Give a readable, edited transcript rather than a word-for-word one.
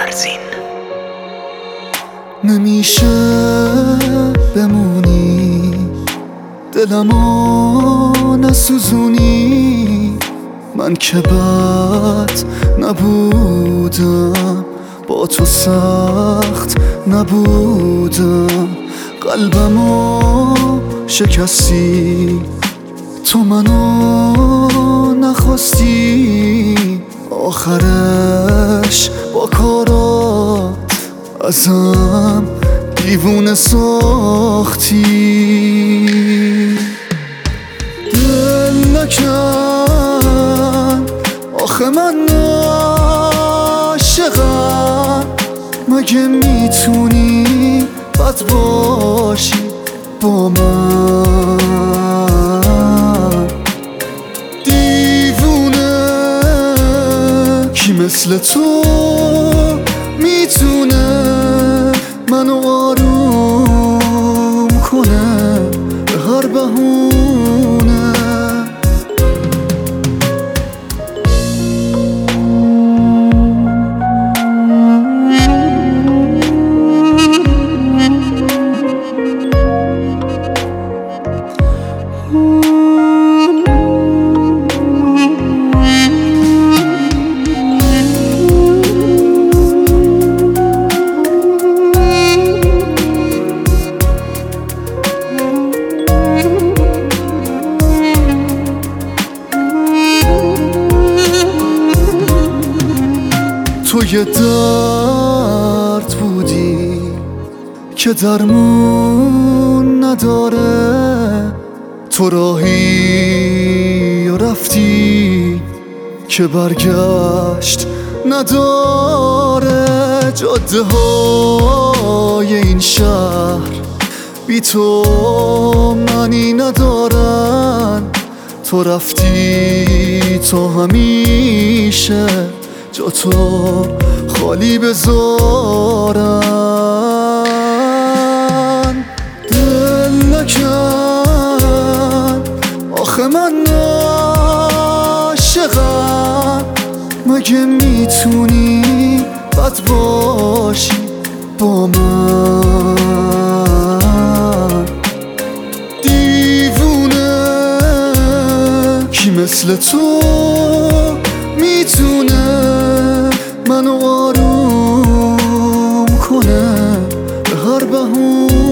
فرزین. نمیشه بمونی دلمو نسوزونی، من که بد نبودم، با تو سخت نبودم، قلبمو شکستی، تو منو نخواستی، آخرش با کارات ازم دیوونه ساختی. دل نکن آخه من عاشقم، مگه میتونی بد باشی با من؟ دیوونه کی مثل تو میتونه منو آروم کنه به هر بهونه؟ تو یه درد بودی که درمون نداره، تو راهی رفتی که برگشت نداره، جاده های این شهر بی تو معنی ندارن، تو رفتی تا همیشه جا تو خالی بذارن. دل نکن آخه من عاشقم، مگه میتونی بد باشی با من؟ دیوونه کی مثل تو میتونه منو آروم کنه به هر بهونه؟